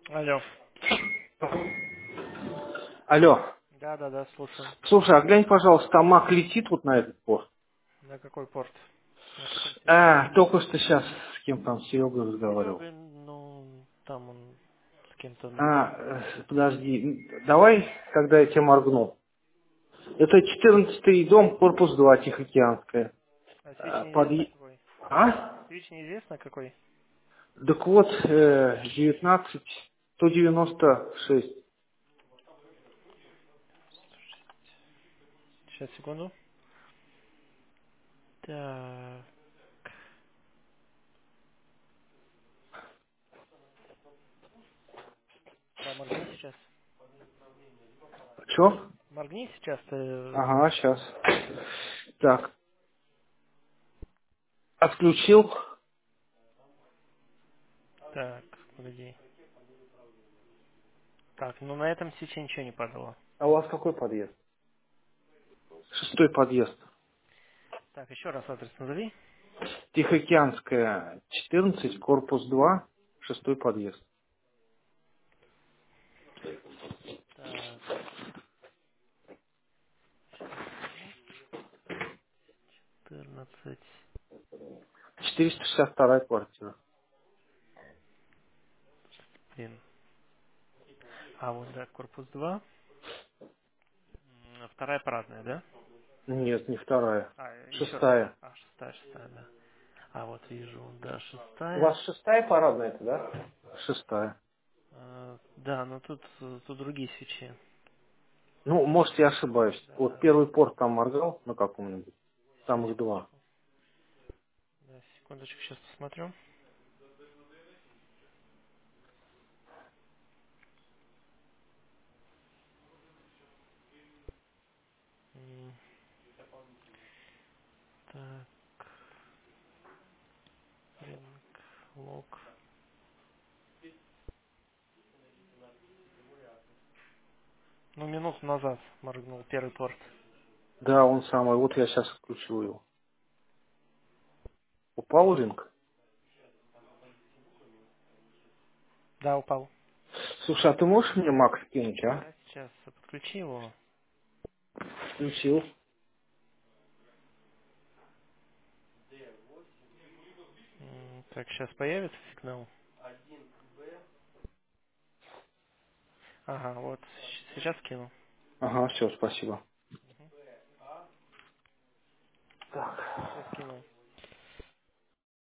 Алло. Алло. Да, слушаю. Слушай, а глянь, пожалуйста, там Мак летит вот на этот порт. На какой порт? На каком сервере? Только что сейчас с кем там, с Серегой разговаривал. Серега, ну, там он с кем-то другим. Подожди, давай, когда я тебе моргну. Это 14-й дом, корпус 2, Тихоокеанская. А свич Под... неизвестно какой? А? Свич неизвестно какой? Так вот, 19, 196. Сейчас, секунду. Так. Да, моргни сейчас. Че? Моргни сейчас. Ага, сейчас. Так, отключил. Так, погоди. Так, ну на этом свече ничего не падало. А у вас какой подъезд? Шестой подъезд. Так, еще раз адрес назови. Тихоокеанская, 14, корпус 2, шестой подъезд. Так, сейчас скажу. 14. 462 квартира. Блин. А вот, да, корпус 2. Вторая парадная, да? Нет, не вторая. А, еще раз. Шестая. А, шестая, да. А вот вижу, да, У шестая. вас шестая парадная это, да? Шестая. Да, но тут другие свечи. Ну, может, я ошибаюсь. Вот Да, первый порт там моргал на каком-нибудь. сейчас, Там их два. секундочку. Да, секундочку, сейчас посмотрю. М, Так, ринг, лог. Ну, минуту назад моргнул первый порт. Да, он самый. Вот я сейчас отключил его. Упал ринг? Да, упал. Слушай, а ты можешь мне Макс скинуть, а? Да, сейчас подключи его. Включил. Так, сейчас появится сигнал. Ага, вот, сейчас кину. Ага, все, спасибо. Так. Сейчас кину.